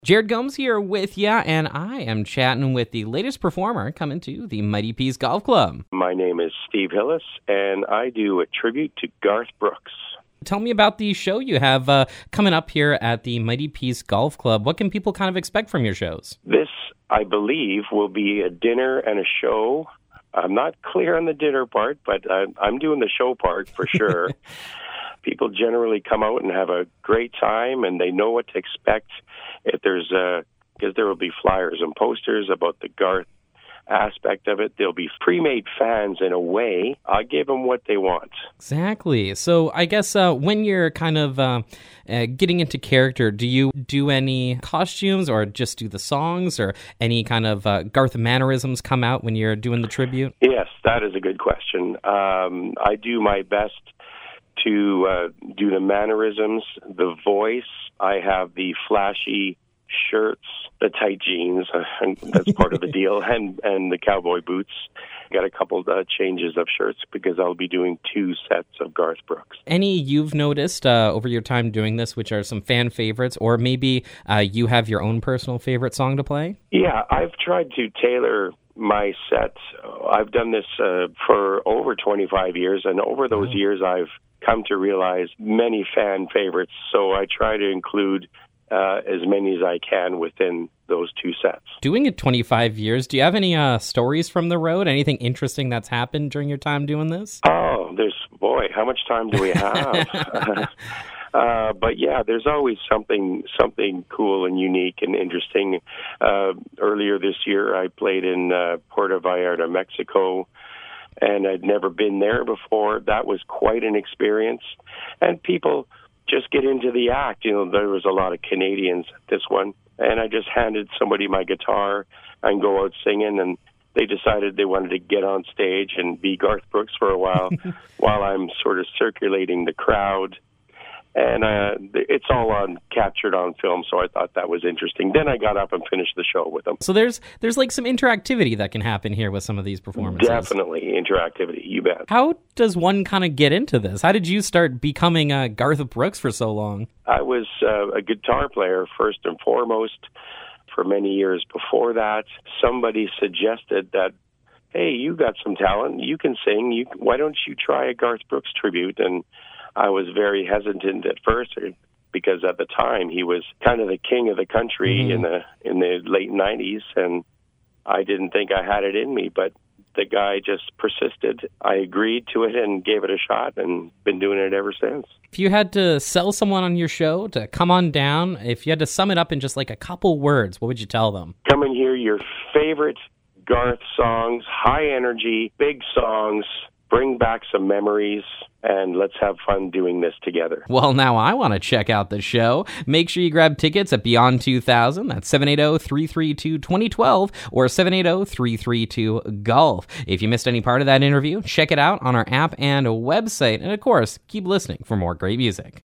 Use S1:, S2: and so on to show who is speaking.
S1: Jared Gomes here with ya, and I am chatting with the latest performer coming to the Mighty Peace Golf Club.
S2: My name is Steve Hillis, and I do a tribute to Garth Brooks.
S1: Tell me about the show you have coming up here at the Mighty Peace Golf Club. What can people kind of expect from your shows?
S2: This, I believe, will be a dinner and a show. I'm not clear on the dinner part, but I'm doing the show part for sure. People generally come out and have a great time, and they know what to expect. If there's because there will be flyers and posters about the Garth aspect of it. There'll be pre-made fans in a way. I give them what they want.
S1: Exactly. So I guess when you're kind of getting into character, do you do any costumes or just do the songs, or any kind of Garth mannerisms come out when you're doing the tribute?
S2: Yes, that is a good question. I do my best to do the mannerisms, the voice. I have the flashy shirts, the tight jeans, that's part of the deal, and the cowboy boots. Got a couple changes of shirts because I'll be doing 2 sets of Garth Brooks.
S1: Any you've noticed over your time doing this, which are some fan favorites, or maybe you have your own personal favorite song to play?
S2: Yeah, I've tried to tailor my set. I've done this for over 25 years, and over those years I've come to realize many fan favorites, so I try to include as many as I can within those 2 sets.
S1: Doing it 25 years, do you have any stories from the road? Anything interesting that's happened during your time doing this?
S2: Oh, how much time do we have? But yeah, there's always something cool and unique and interesting. Earlier this year, I played in Puerto Vallarta, Mexico, and I'd never been there before. That was quite an experience, and people just get into the act. You know, there was a lot of Canadians at this one, and I just handed somebody my guitar and go out singing, and they decided they wanted to get on stage and be Garth Brooks for a while while I'm sort of circulating the crowd. And it's all captured on film, so I thought that was interesting. Then I got up and finished the show with them.
S1: So there's like some interactivity that can happen here with some of these performances.
S2: Definitely interactivity, you bet.
S1: How does one kind of get into this? How did you start becoming Garth Brooks for so long?
S2: I was a guitar player first and foremost. For many years before that, somebody suggested that, hey, you got some talent, you can sing, why don't you try a Garth Brooks tribute? And I was very hesitant at first because at the time he was kind of the king of the country in the late 90s, and I didn't think I had it in me, but the guy just persisted. I agreed to it and gave it a shot, and been doing it ever since.
S1: If you had to sell someone on your show to come on down, if you had to sum it up in just like a couple words, what would you tell them?
S2: Come and hear your favorite Garth songs, high energy, big songs. Bring back some memories, and let's have fun doing this together.
S1: Well, now I want to check out the show. Make sure you grab tickets at Beyond 2000. That's 780-332-2012 or 780-332-GOLF. If you missed any part of that interview, check it out on our app and website. And, of course, keep listening for more great music.